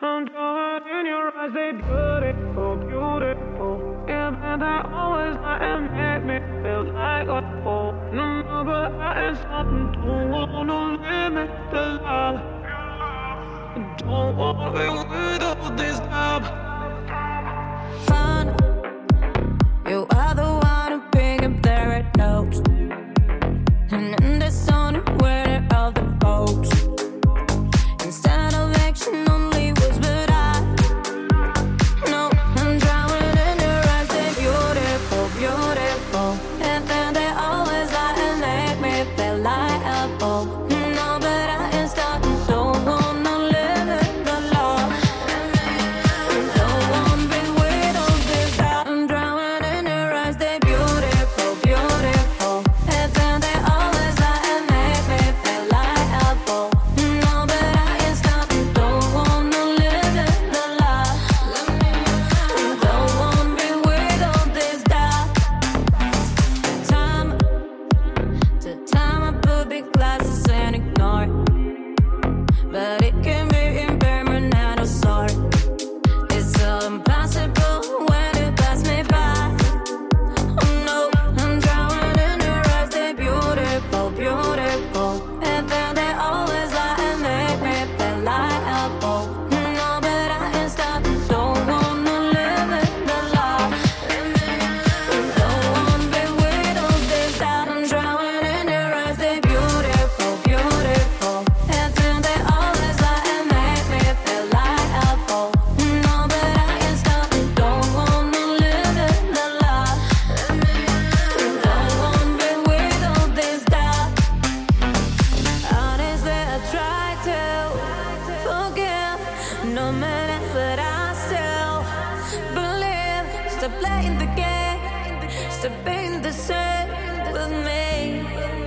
I'm drawn in your eyes, they beautiful, beautiful. Even they always lie and make me feel like a fool. No, but I ain't something, don't wanna limit the love. Don't wanna be with all this love. Fun, you are the one who pick up the red notes. And in the sun, where there are the folks. Instead of action, only words, but I'm drowning in your eyes, they're beautiful, beautiful. And then they always lie and make me feel like a fool. No, but I ain't starting, don't wanna live in the law. Don't wanna be with all this doubt. I'm drowning in your eyes, they're beautiful, beautiful. And then they always lie and make me feel like a fool. No, but I ain't starting, don't wanna live in the law. Don't wanna be with all this doubt. Time to time, I put big glasses and ignore it. But it can be impermanent or sort. It's so impossible when you pass me by. Oh no, I'm drowning in your eyes, they're beautiful, beautiful. And then they always lie and make me feel like a fool. No, but I ain't stopping, don't wanna live in the law. Don't wanna be with all this doubt. I'm drowning in your eyes, they're beautiful, beautiful. And then they always lie and make me feel like a fool. No, but I ain't stopping, don't wanna live in the law. Don't wanna be with all this doubt. Honestly, I try to forgive, no matter, but I still believe. Stop playing the game, stop being the same with me.